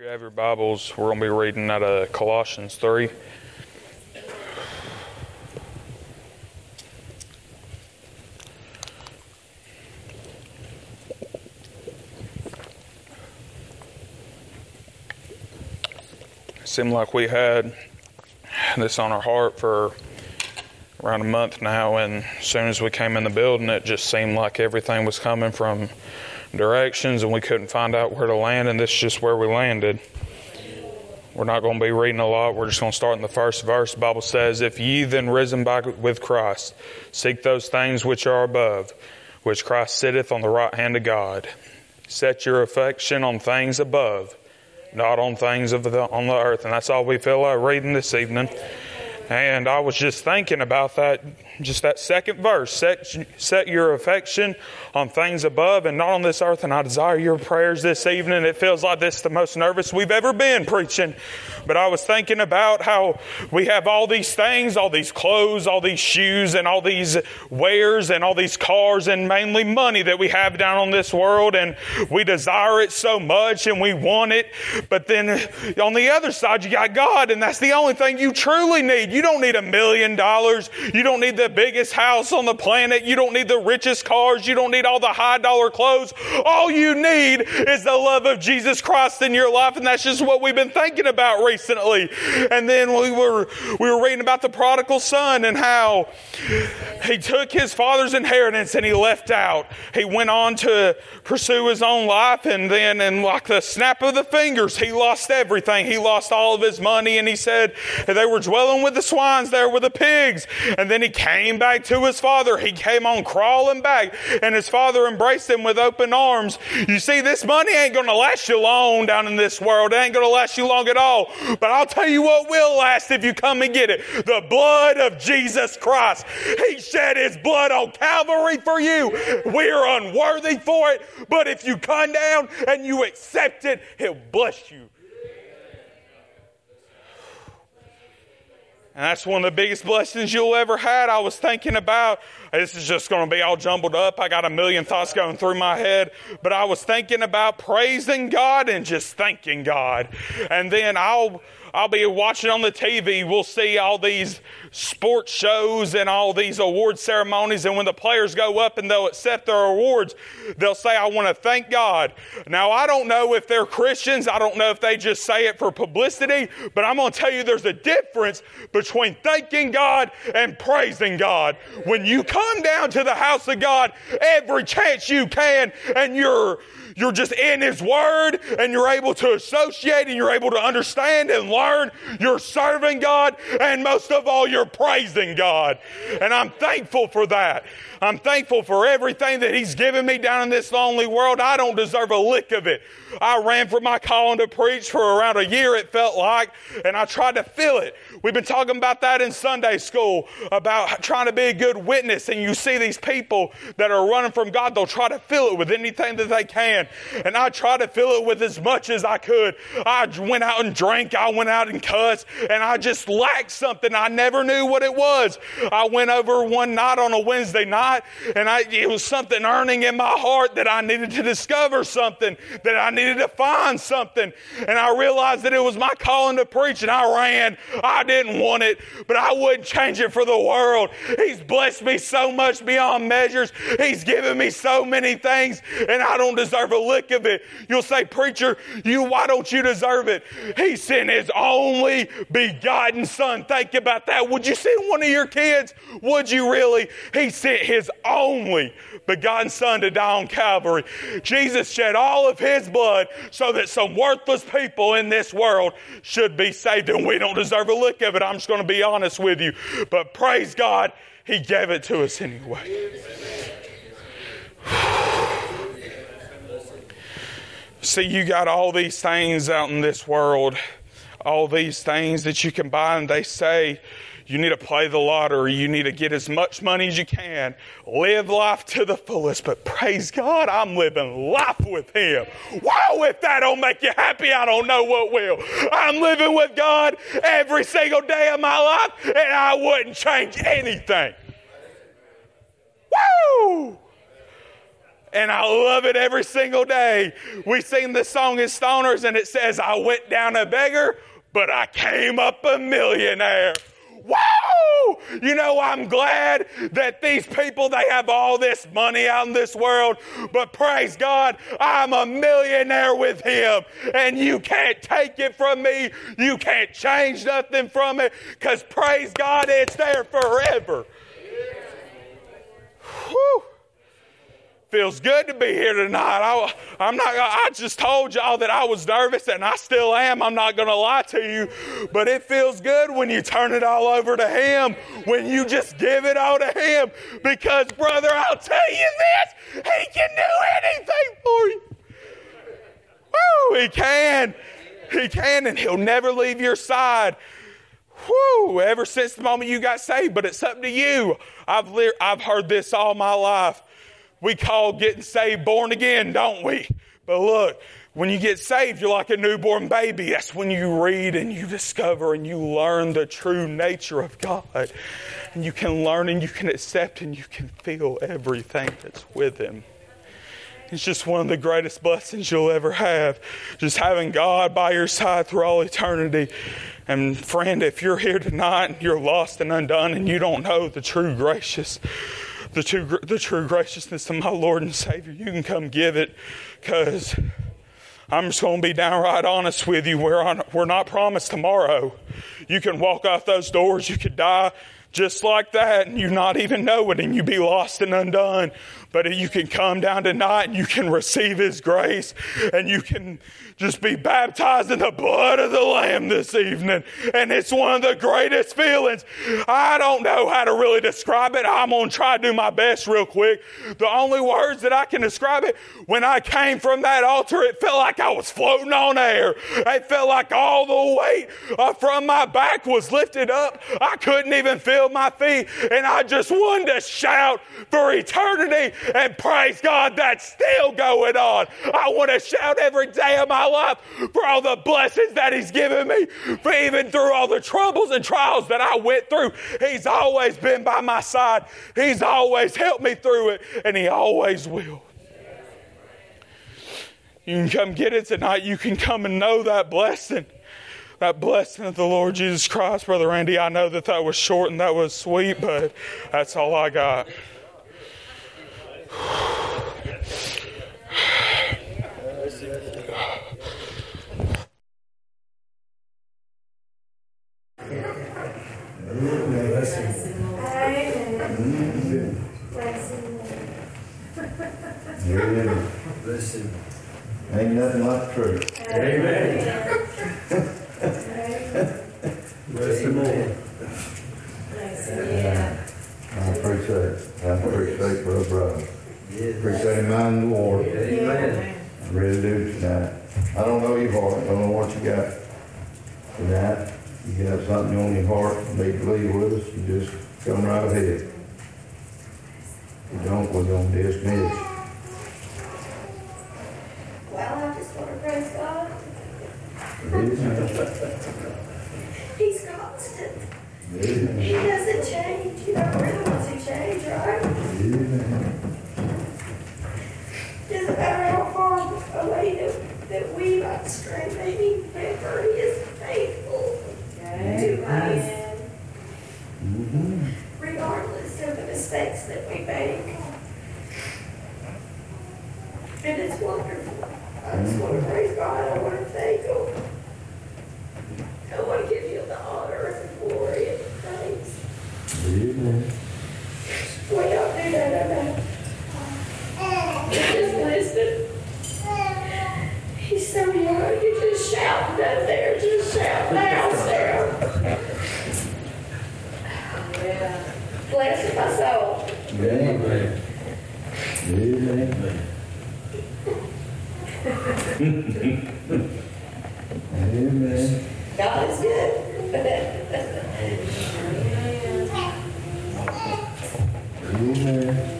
you have your Bibles, we're going to be reading out of Colossians 3. It seemed like we had this on our heart for around a month now, and as soon as we came in the building, it just seemed like everything was coming from directions and we couldn't find out where to land, and this is just where we landed. We're not going to be reading a lot. We're just going to start in the first verse. The Bible says, "If ye then risen back with Christ, seek those things which are above, which Christ sitteth on the right hand of God. Set your affection on things above, not on things on the earth." And that's all we feel like reading this evening. And I was just thinking about that, just that second verse. Set your affection on things above and not on this earth. And I desire your prayers this evening. It feels like this is the most nervous we've ever been preaching. But I was thinking about how we have all these things, all these clothes, all these shoes, and all these wares, and all these cars, and mainly money that we have down on this world. And we desire it so much and we want it. But then on the other side, you got God, and that's the only thing you truly need. You don't need $1 million. You don't need the biggest house on the planet. You don't need the richest cars. You don't need all the high dollar clothes. All you need is the love of Jesus Christ in your life. And that's just what we've been thinking about recently. And then we were reading about the prodigal son and how he took his father's inheritance and he left out. He went on to pursue his own life, and then in like the snap of the fingers, he lost everything. He lost all of his money, and he said they were dwelling with the swines there with the pigs. And then he came back to his father. He came on crawling back, and his father embraced him with open arms. You see, this money ain't going to last you long down in this world. It ain't going to last you long at all. But I'll tell you what will last if you come and get it. The blood of Jesus Christ. He shed his blood on Calvary for you. We are unworthy for it. But if you come down and you accept it, he'll bless you. And that's one of the biggest blessings you'll ever had. I was thinking about, this is just going to be all jumbled up. I got a million thoughts going through my head. But I was thinking about praising God and just thanking God. And then I'll be watching on the TV. We'll see all these sports shows and all these award ceremonies. And when the players go up and they'll accept their awards, they'll say, "I want to thank God." Now, I don't know if they're Christians. I don't know if they just say it for publicity. But I'm going to tell you there's a difference between thanking God and praising God. When you come down to the house of God every chance you can, and you're just in His Word, and you're able to associate, and you're able to understand and learn, you're serving God, and most of all, you're praising God. And I'm thankful for that. I'm thankful for everything that He's given me down in this lonely world. I don't deserve a lick of it. I ran from my calling to preach for around a year, it felt like, and I tried to fill it. We've been talking about that in Sunday school, about trying to be a good witness. And you see these people that are running from God, they'll try to fill it with anything that they can. And I tried to fill it with as much as I could. I went out and drank. I went out and cussed. And I just lacked something. I never knew what it was. I went over one night on a Wednesday night, and it was something earning in my heart that I needed to discover something, that I needed to find something. And I realized that it was my calling to preach, and I ran. I didn't want it, but I wouldn't change it for the world. He's blessed me so much beyond measures. He's given me so many things, and I don't deserve a lick of it. You'll say, "Preacher, why don't you deserve it?" He sent His only begotten Son. Think about that. Would you send one of your kids? Would you really? He sent His only begotten Son to die on Calvary. Jesus shed all of His blood so that some worthless people in this world should be saved, and we don't deserve a lick of it. I'm just going to be honest with you. But praise God, He gave it to us anyway. See, you got all these things out in this world, all these things that you can buy, and they say you need to play the lottery. You need to get as much money as you can. Live life to the fullest. But praise God, I'm living life with Him. Wow, if that don't make you happy, I don't know what will. I'm living with God every single day of my life, and I wouldn't change anything. Woo! And I love it every single day. We sing this song as stoners, and it says, I went down a beggar, but I came up a millionaire. Whoa! You know, I'm glad that these people, they have all this money out in this world, but praise God, I'm a millionaire with Him, and you can't take it from me. You can't change nothing from it, because praise God, it's there forever. Whew. Feels good to be here tonight. I just told y'all that I was nervous, and I still am. I'm not going to lie to you. But it feels good when you turn it all over to Him, when you just give it all to Him. Because, brother, I'll tell you this, He can do anything for you. Woo, He can. He can, and He'll never leave your side. Whew, ever since the moment you got saved, but it's up to you. I've heard this all my life. We call getting saved born again, don't we? But look, when you get saved, you're like a newborn baby. That's when you read and you discover and you learn the true nature of God. And you can learn and you can accept and you can feel everything that's with Him. It's just one of the greatest blessings you'll ever have. Just having God by your side through all eternity. And friend, if you're here tonight and you're lost and undone and you don't know the true graciousness of my Lord and Savior, you can come give it, because I'm just going to be downright honest with you. We're not promised tomorrow. You can walk out those doors, you could die just like that, and you not even know it, and you be lost and undone. But you can come down tonight and you can receive His grace, and you can just be baptized in the blood of the Lamb this evening. And it's one of the greatest feelings. I don't know how to really describe it. I'm going to try to do my best real quick. The only words that I can describe it, when I came from that altar, it felt like I was floating on air. It felt like all the weight from my back was lifted up. I couldn't even feel my feet. And I just wanted to shout for eternity. And praise God, that's still going on. I want to shout every day of my life for all the blessings that He's given me, for even through all the troubles and trials that I went through. He's always been by my side. He's always helped me through it, and He always will. You can come get it tonight. You can come and know that blessing. That blessing of the Lord Jesus Christ. Brother Randy, I know that was short and that was sweet, but that's all I got. Listen. Ain't nothing like the truth. Amen. Bless the Lord. I appreciate it. I appreciate Brother Brown. Appreciate him in the Lord. Amen. I really do tonight. I don't know your heart. I don't know what you got tonight. You have something on your heart and need to leave with us, you just come right ahead. If you don't, we're going to dismiss. Well, I just want to praise God. Amen. He's constant. Amen. He doesn't change. You don't realize He changed, right? Amen. Doesn't matter how far away that we might stray, maybe remember He is faithful to us. Mm-hmm. Regardless of the mistakes that we make. And it's wonderful. I just want to praise God. I want to thank Him. I want to give you the honor and the glory and the praise. Amen. Well, y'all do that, just listen. He's so young. You just shout up there. Just shout downstairs. Yeah. Bless my soul. Amen. Amen. Amen. God is good. Amen.